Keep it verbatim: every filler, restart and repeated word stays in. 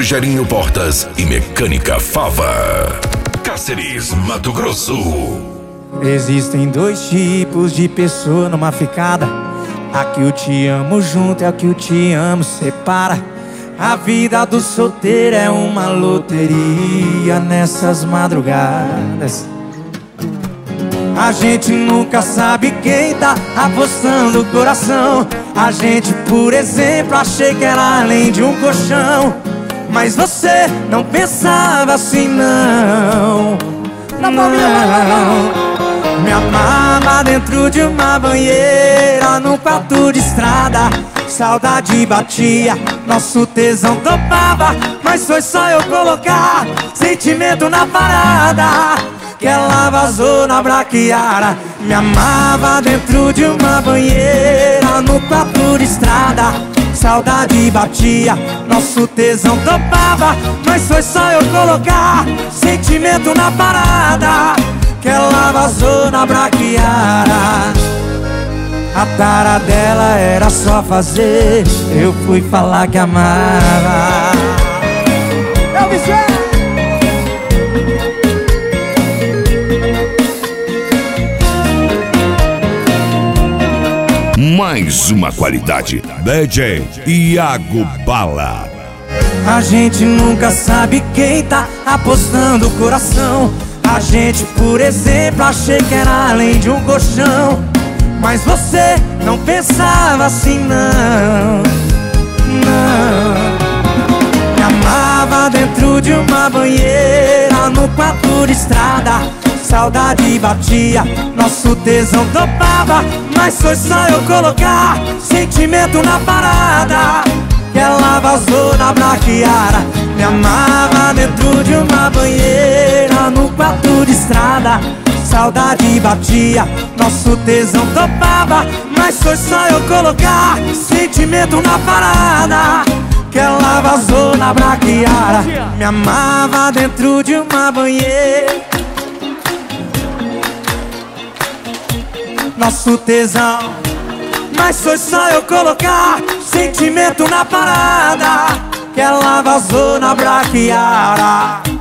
Rogerinho Portas e Mecânica Fava. Cáceres, Mato Grosso. Existem dois tipos de pessoa numa ficada. A que o te amo junto é a que o te amo separa. A vida do solteiro é uma loteria nessas madrugadas. A gente nunca sabe quem tá apostando o coração. A gente, por exemplo, achei que era além de um colchão. Mas você não pensava assim, não. Não. Me amava dentro de uma banheira, num quarto de estrada. Saudade batia, nosso tesão topava. Mas foi só eu colocar sentimento na parada que ela vazou na braquiara. Me amava dentro de uma banheira, no quarto de estrada. Saudade batia, nosso tesão topava. Mas foi só eu colocar sentimento na parada que ela vazou na braquiara. A tara dela era só fazer, eu fui falar que amava. Eu me Mais uma qualidade, D J Iago Bala. A gente nunca sabe quem tá apostando o coração. A gente, por exemplo, achei que era além de um colchão. Mas você não pensava assim, não. Não. Me amava dentro de uma banheira, no quarto de estrada. Saudade batia, nosso tesão topava. Mas foi só eu colocar sentimento na parada que ela vazou na braquiara. Me amava dentro de uma banheira, no quarto de estrada. Saudade batia, nosso tesão topava. Mas foi só eu colocar sentimento na parada que ela vazou na braquiara. Me amava dentro de uma banheira, nosso tesão. Mas foi só eu colocar sentimento na parada que ela vazou na braquiara.